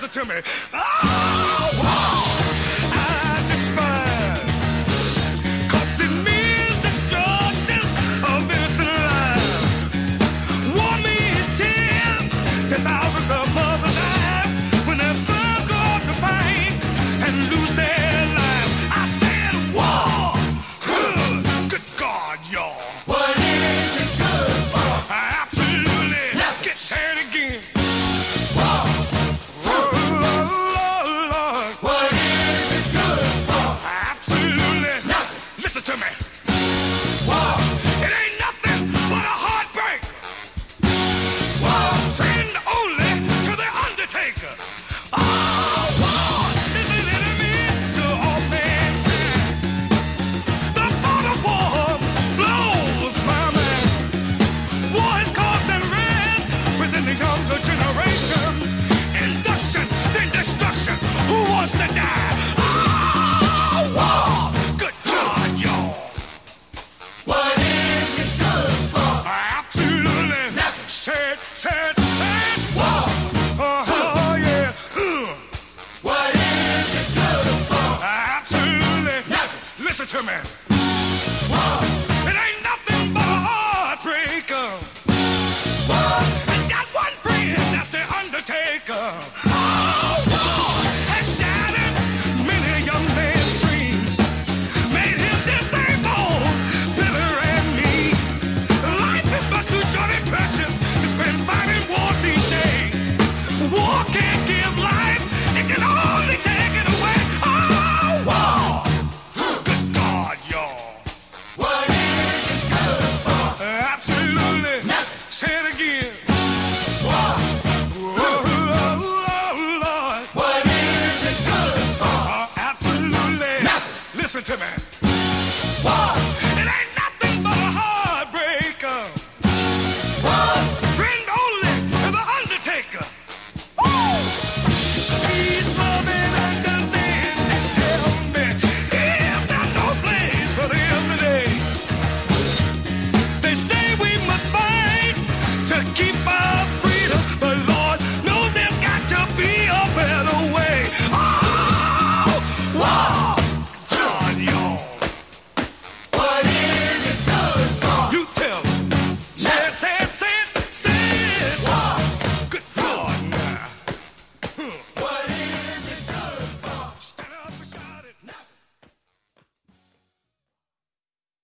listen to me. Oh, wow, I despise. 'Cause it means destruction of innocent lives. War means tears to thousands of mothers die when their sons go off to fight and lose their lives. I said war. Good God, y'all. What is it good for? Absolutely. Get sad again. War. Oh, Lord. What is it good for? Absolutely. Nothing. Listen to me. War. It ain't nothing but a heartbreak. War. Friend only to the undertaker. Oh, war is an enemy to all mankind. The thought of war blows my mind. War has caused unrest within the younger generation. Induction, then destruction. Who wants to die? Oh, war. Good God, y'all. What is it good for? Absolutely. Nothing. Said. War. Oh, yeah. What is it good for? Absolutely. Nothing. Listen to me. War. It ain't nothing but a heartbreaker. War. It's got one friend, that's the undertaker. Oh, war has shattered many young man's dreams. Made him disabled, bitter and mean. Life is much too short and precious to spend fighting wars each day. War can't give life, it can only take it away. Oh, war! Good God, y'all. What is it good for? Absolutely. Nothing. Say it again. War. Oh, Lord. What is it good for? Absolutely. Nothing. Listen to me. War.